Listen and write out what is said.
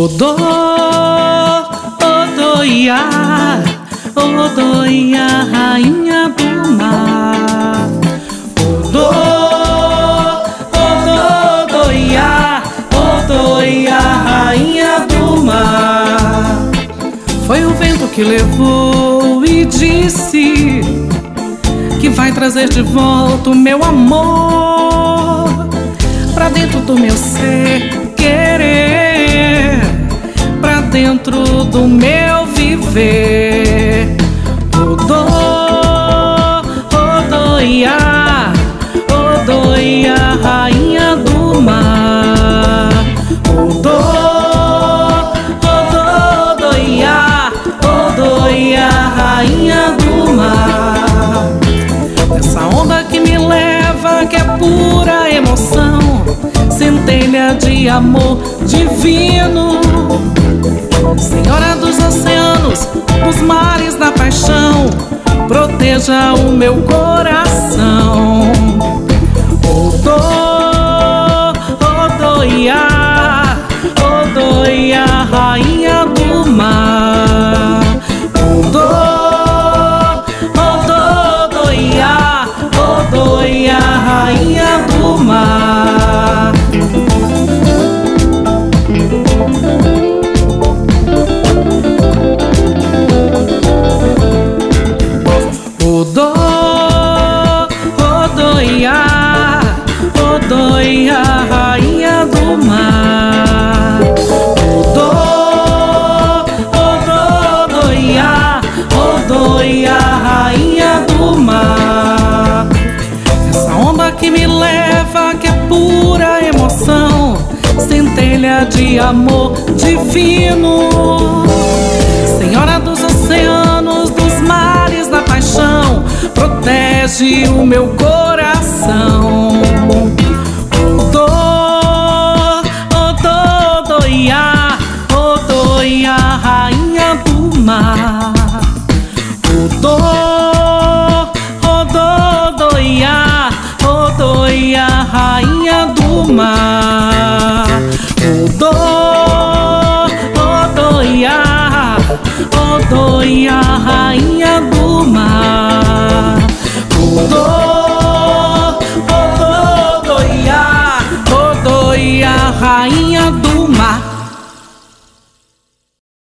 Odô, Odoiá, Odoiá, rainha do mar. Odô, Odoiá, Odoiá, rainha do mar. Foi o vento que levou e disse que vai trazer de volta o meu amor pra dentro do meu ser querer, pra dentro do meu viver. Odô, Odoiá, Odoiá, rainha do mar. Odô, Odoiá, Odoiá, rainha do mar. Essa onda que me leva, que é pura emoção, centelha de amor divino. Senhora dos oceanos, dos mares da paixão, proteja o meu coração. Odô, Odoiá, Odoiá, rainha do mar. Odô, Odoiá, Odoiá, rainha do mar. Odô, Odoiá, Odoiá, rainha do mar. Odô, Odoiá, Odoiá, rainha do mar. Essa onda que me leva, que é pura emoção, centelha de amor divino. Senhora dos oceanos, dos mares da paixão, protege o meu coração. Odô, Odoiá, Odoiá, rainha do mar. Odô, Odoiá, Odoiá, rainha do mar. Odô, Odoiá, Odoiá, rainha do mar. Odô, Odoiá, Odoiá, rainha do mar.